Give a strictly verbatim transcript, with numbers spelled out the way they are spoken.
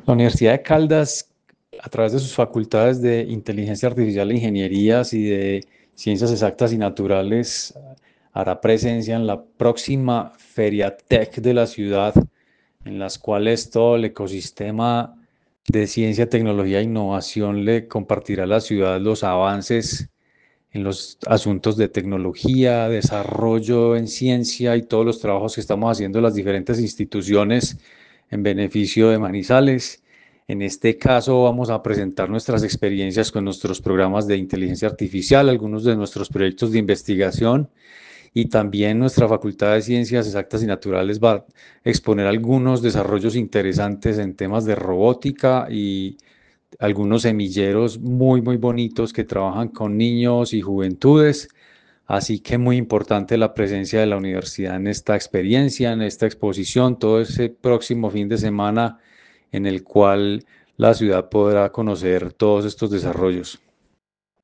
La Universidad de Caldas, a través de sus facultades de inteligencia artificial e ingenierías y de ciencias exactas y naturales, hará presencia en la próxima Feria Tech de la ciudad, en las cuales todo el ecosistema de ciencia, tecnología e innovación le compartirá a la ciudad los avances en los asuntos de tecnología, desarrollo en ciencia y todos los trabajos que estamos haciendo las diferentes instituciones en beneficio de Manizales. En este caso vamos a presentar nuestras experiencias con nuestros programas de inteligencia artificial, algunos de nuestros proyectos de investigación y también nuestra Facultad de Ciencias Exactas y Naturales va a exponer algunos desarrollos interesantes en temas de robótica y algunos semilleros muy, muy bonitos que trabajan con niños y juventudes. Así que muy importante la presencia de la universidad en esta experiencia, en esta exposición, todo ese próximo fin de semana en el cual la ciudad podrá conocer todos estos desarrollos.